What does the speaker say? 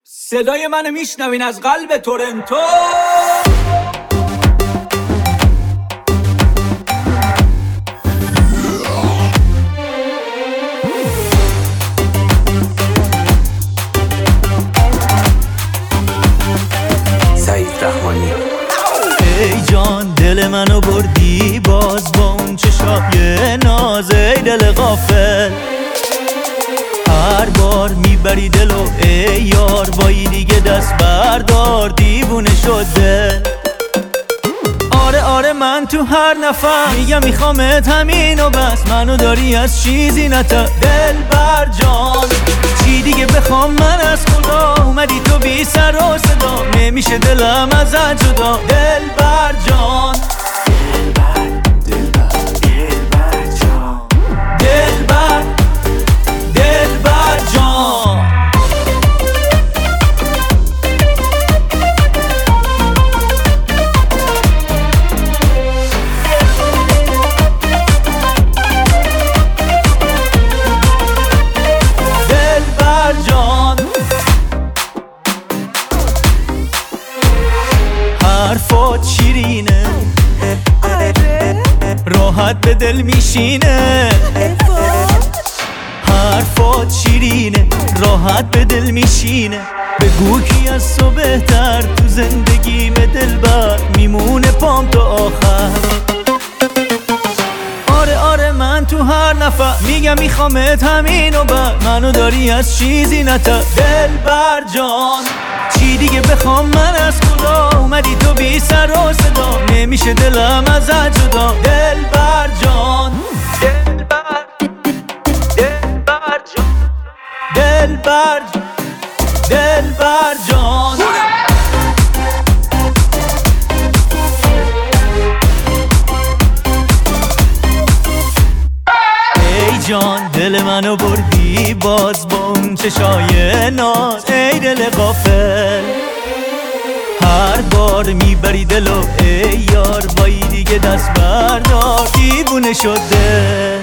صدای منو میشنوین از قلب تورنتو؟ سعید رحمانی. ای جان دل منو بردی باز با اون چشای ناز، ای دل غافل هر بار میبری دلو ای یار، وای دیگه دست بردار دیوونه شده. آره من تو هر نفر میگم میخوامت همینو بس، منو داری از چیزی نتا دل بر جان. چی دیگه بخوام من از خدا، اومدی تو بی سر و صدا، نمیشه دلم ازت جدا دل بر جان. حرفات شیرینه راحت به دل میشینه، حرفات شیرینه راحت به دل میشینه. بگو کی از تو بهتر تو زندگی به دل بر میمونه پام تا آخر. آره من تو هر نفر میگم میخوامت همینو بر، منو داری از چیزی نتا دل بر جان. چی دیگه بخوام من از خدا، اومدی تو بی سر و صدا، نمیشه دلم ازت جدا دل بر جان. دل بر جان، دل بر جان. ای جان دل منو بردی باز با اون چشای ناز، ای دل غافل هر بار میبری دلو ای یار، وای دیگه دست بردار دیوونه شده.